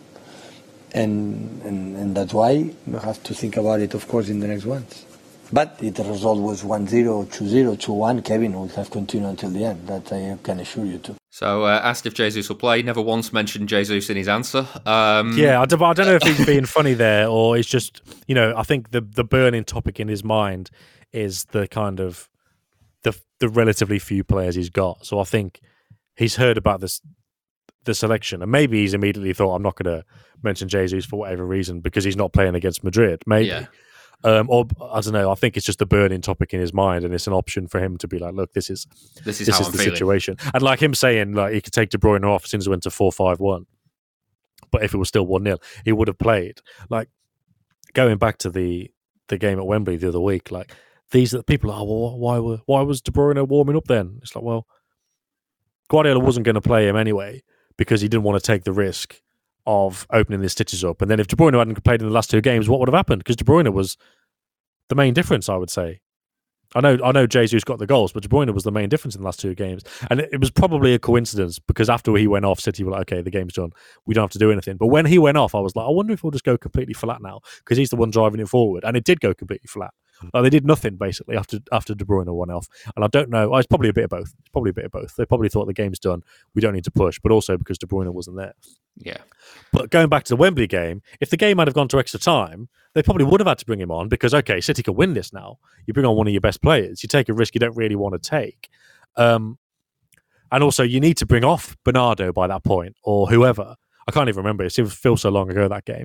and that's why we have to think about it, of course, in the next ones. But if the result was 1-0, 2-0, 2-1, Kevin would have continued until the end. That I can assure you too. So asked if Jesus will play. Never once mentioned Jesus in his answer. I don't know if he's being funny there or it's just, I think the burning topic in his mind is the kind of the relatively few players he's got. So I think he's heard about the selection, and maybe he's immediately thought, I'm not going to mention Jesus for whatever reason because he's not playing against Madrid. Maybe. Yeah. Or I don't know. I think it's just a burning topic in his mind, and it's an option for him to be like, "Look, this is the situation." And like him saying, like he could take De Bruyne off as soon as it went to 4-5-1, but if it was still 1-0, he would have played. Like going back to the game at Wembley the other week, like these people are, well, why was De Bruyne warming up then? It's like, well, Guardiola wasn't going to play him anyway because he didn't want to take the risk of opening the stitches up. And then if De Bruyne hadn't played in the last 2 games, what would have happened? Because De Bruyne was the main difference, I would say. I know Jesus got the goals, but De Bruyne was the main difference in the last 2 games. And it was probably a coincidence because after he went off, City were like, okay, the game's done. We don't have to do anything. But when he went off, I was like, I wonder if we'll just go completely flat now because he's the one driving it forward. And it did go completely flat. Like, they did nothing basically after De Bruyne went off. And I don't know. It's probably a bit of both. They probably thought the game's done. We don't need to push. But also because De Bruyne wasn't there. Yeah. But going back to the Wembley game, if the game had have gone to extra time, they probably would have had to bring him on because, okay, City can win this now. You bring on one of your best players. You take a risk you don't really want to take. And also, you need to bring off Bernardo by that point or whoever. I can't even remember. It feels so long ago, that game.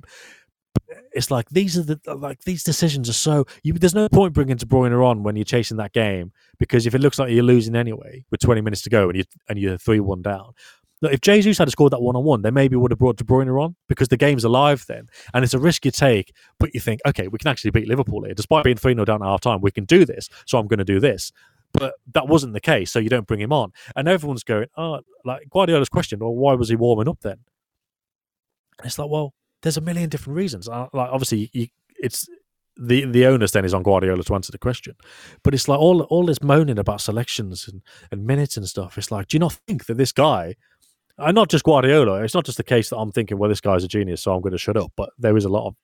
It's like these decisions are so. There's no point bringing De Bruyne on when you're chasing that game because if it looks like you're losing anyway with 20 minutes to go and you're 3-1 down. Look, if Jesus had scored that 1-on-1, they maybe would have brought De Bruyne on because the game's alive then, and it's a risk you take. But you think, okay, we can actually beat Liverpool here, despite being 3-0 down at half time. We can do this, so I'm going to do this. But that wasn't the case, so you don't bring him on, and everyone's going, like Guardiola's question, well, why was he warming up then? And it's like, well, there's a million different reasons. Like obviously, it's the onus then is on Guardiola to answer the question. But it's like all this moaning about selections and minutes and stuff. It's like, do you not think that this guy, and not just Guardiola, it's not just the case that I'm thinking, well, this guy's a genius, so I'm going to shut up. But there is a lot of,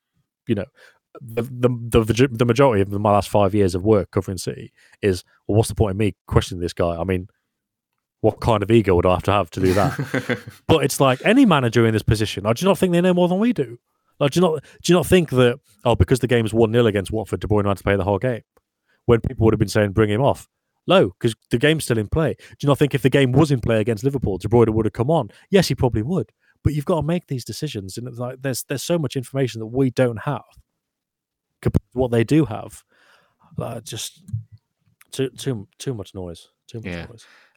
the majority of my last 5 years of work covering City is, well, what's the point of me questioning this guy? I mean, what kind of ego would I have to do that? But it's like any manager in this position, do you not think they know more than we do? Like, do you not think that, because the game's 1-0 against Watford, De Bruyne had to play the whole game? When people would have been saying, bring him off. No, because the game's still in play. Do you not think if the game was in play against Liverpool, De Bruyne would have come on? Yes, he probably would. But you've got to make these decisions. And it's like there's so much information that we don't have compared to what they do have. Just too much noise. Too much noise.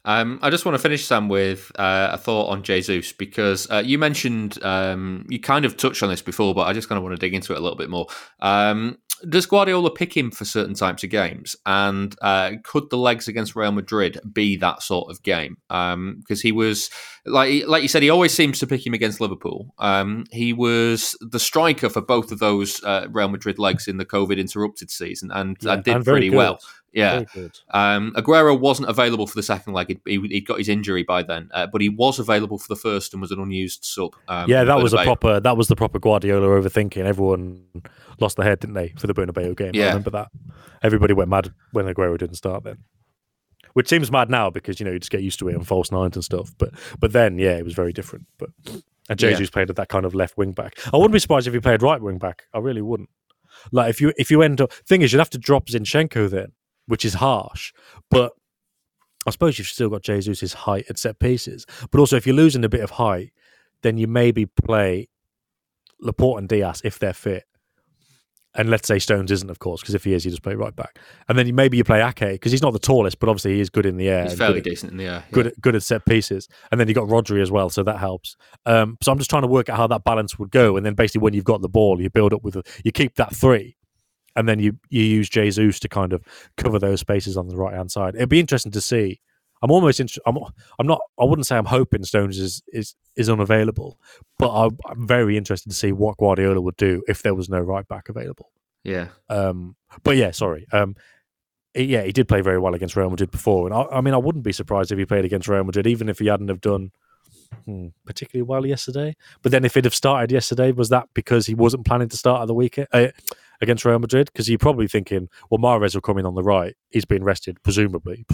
I just want to finish, Sam, with a thought on Jesus, because you mentioned, you kind of touched on this before, but I just kind of want to dig into it a little bit more. Does Guardiola pick him for certain types of games? And could the legs against Real Madrid be that sort of game? Because he was, like you said, he always seems to pick him against Liverpool. He was the striker for both of those Real Madrid legs in the COVID-interrupted season and did pretty well. Yeah. Aguero wasn't available for the second leg. He'd got his injury by then, but he was available for the first and was an unused sub. That was the proper Guardiola overthinking. Everyone lost their head, didn't they, for the Bernabeu game? Yeah. I remember that. Everybody went mad when Aguero didn't start then. Which seems mad now because, you just get used to it on false nines and stuff. But then, it was very different. And Jesus played at that kind of left wing back. I wouldn't be surprised if he played right wing back. I really wouldn't. Like if you end up, thing is, you'd have to drop Zinchenko then, which is harsh. But I suppose you've still got Jesus' height at set pieces. But also, if you're losing a bit of height, then you maybe play Laporte and Diaz if they're fit. And let's say Stones isn't, of course, because if he is, you just play right back. And then maybe you play Ake, because he's not the tallest, but obviously he is good in the air. He's fairly decent in the air. Good at set pieces. And then you got Rodri as well, so that helps. So I'm just trying to work out how that balance would go. And then basically when you've got the ball, you build up with you keep that three. And then you use Jesus to kind of cover those spaces on the right-hand side. It'd be interesting to see. I'm almost I'm not. I wouldn't say I'm hoping Stones is unavailable, but I'm very interested to see what Guardiola would do if there was no right back available. Yeah. But yeah, sorry. He did play very well against Real Madrid before, and I wouldn't be surprised if he played against Real Madrid, even if he hadn't have done particularly well yesterday. But then if he'd have started yesterday, was that because he wasn't planning to start at the weekend against Real Madrid? Because you're probably thinking, well, Mahrez will come in on the right. He's been rested, presumably.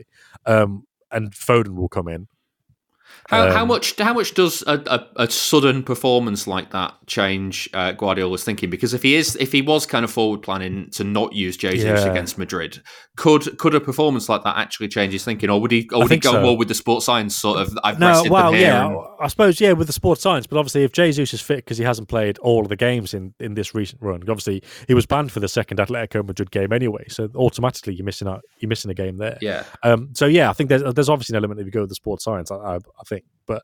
And Foden will come in. How much does a sudden performance like that change Guardiola's thinking? Because if he was kind of forward planning to not use Jesus against Madrid, could a performance like that actually change his thinking, or would he go more with the sports science sort of? I suppose with the sports science, but obviously if Jesus is fit because he hasn't played all of the games in this recent run, obviously he was banned for the second Atletico Madrid game anyway, so automatically you're missing a game there. Yeah. I think there's obviously an element if you go with the sports science. I think. But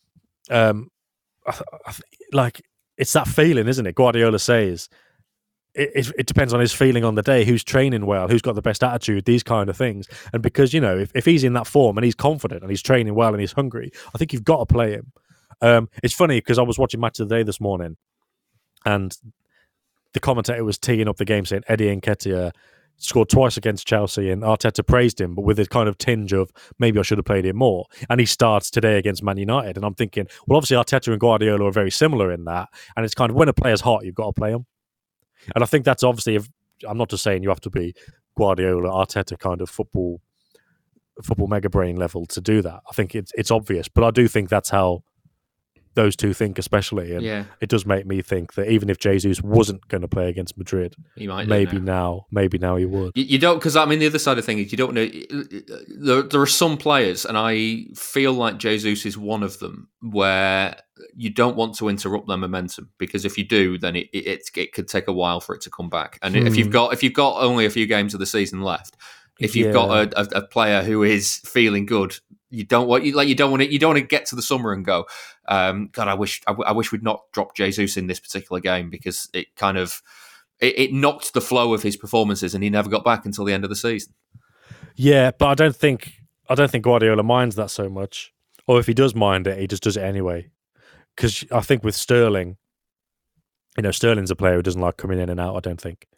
like it's that feeling, isn't it? Guardiola says it depends on his feeling on the day, who's training well, who's got the best attitude, these kind of things. And because if he's in that form and he's confident and he's training well and he's hungry, I think you've got to play him. It's funny because I was watching Match of the Day this morning and the commentator was teeing up the game saying Eddie Nketiah scored twice against Chelsea and Arteta praised him, but with a kind of tinge of maybe I should have played him more. And he starts today against Man United. And I'm thinking, well, obviously Arteta and Guardiola are very similar in that. And it's kind of when a player's hot, you've got to play him. And I think that's obviously, I'm not just saying you have to be Guardiola, Arteta kind of football mega brain level to do that. I think it's obvious, but I do think that's how those two think, especially. And it does make me think that even if Jesus wasn't going to play against Madrid, he might maybe now he would. You don't, because the other side of the thing is you don't know. There are some players, and I feel like Jesus is one of them, where you don't want to interrupt their momentum, because if you do, then it could take a while for it to come back. And if you've got only a few games of the season left, if you've got a player who is feeling good, you don't want to get to the summer and go, God, I wish we'd not dropped Jesus in this particular game, because it kind of it knocked the flow of his performances, and he never got back until the end of the season. Yeah, but I don't think Guardiola minds that so much, or if he does mind it, he just does it anyway. Because I think with Sterling, Sterling's a player who doesn't like coming in and out. I don't think,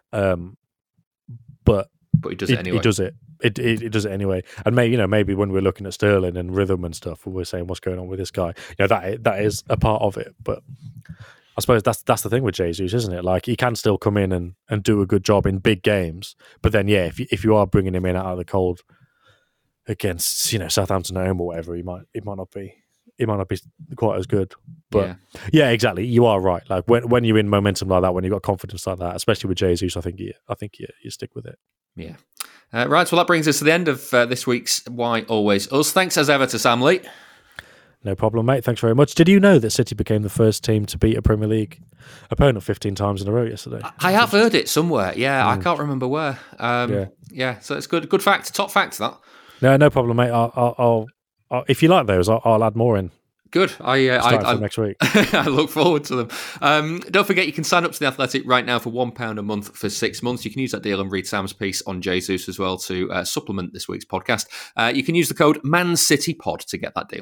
but he does it anyway. He does it. It does it anyway. And maybe when we're looking at Sterling and rhythm and stuff, we're saying what's going on with this guy. That is a part of it. But I suppose that's the thing with Jesus, isn't it? Like he can still come in and do a good job in big games. But then if you are bringing him in out of the cold against Southampton at home or whatever, it might not be quite as good. But yeah, exactly. You are right. Like when you're in momentum like that, when you've got confidence like that, especially with Jesus, I think you stick with it. Yeah. Right, well, that brings us to the end of this week's Why Always Us. Thanks as ever to Sam Lee. No problem, mate. Thanks very much. Did you know that City became the first team to beat a Premier League opponent 15 times in a row yesterday? I have heard it somewhere. Yeah, I can't remember where. So it's good fact. Top fact, that. No problem, mate. I'll if you like those, I'll add more in. Good. I next week. I look forward to them. Don't forget, you can sign up to The Athletic right now for £1 a month for 6 months. You can use that deal and read Sam's piece on Jesus as well to supplement this week's podcast. You can use the code ManCityPod to get that deal.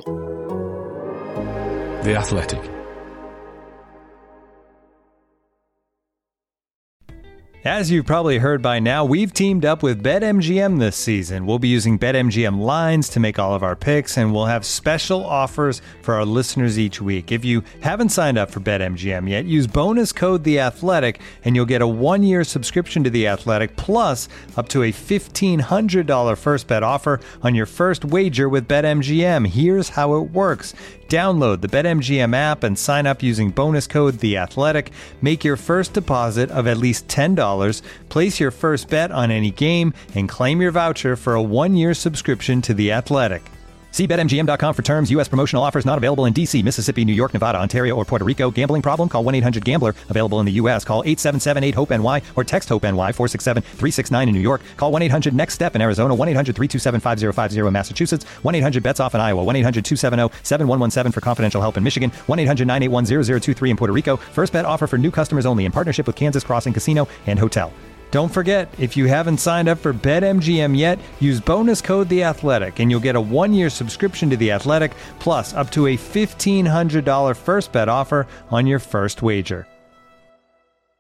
The Athletic. As you've probably heard by now, we've teamed up with BetMGM this season. We'll be using BetMGM lines to make all of our picks, and we'll have special offers for our listeners each week. If you haven't signed up for BetMGM yet, use bonus code The Athletic, and you'll get a 1-year subscription to The Athletic, plus up to a $1,500 first bet offer on your first wager with BetMGM. Here's how it works. Download the BetMGM app and sign up using bonus code The Athletic. Make your first deposit of at least $10. Place your first bet on any game and claim your voucher for a 1-year subscription to The Athletic. See BetMGM.com for terms. U.S. promotional offers not available in D.C., Mississippi, New York, Nevada, Ontario, or Puerto Rico. Gambling problem? Call 1-800-GAMBLER. Available in the U.S. Call 877-8-HOPE-NY or text HOPE-NY 467-369 in New York. Call 1-800-NEXT-STEP in Arizona. 1-800-327-5050 in Massachusetts. 1-800-BETS-OFF in Iowa. 1-800-270-7117 for confidential help in Michigan. 1-800-981-0023 in Puerto Rico. First bet offer for new customers only in partnership with Kansas Crossing Casino and Hotel. Don't forget, if you haven't signed up for BetMGM yet, use bonus code The Athletic, and you'll get a 1-year subscription to The Athletic, plus up to a $1,500 first bet offer on your first wager.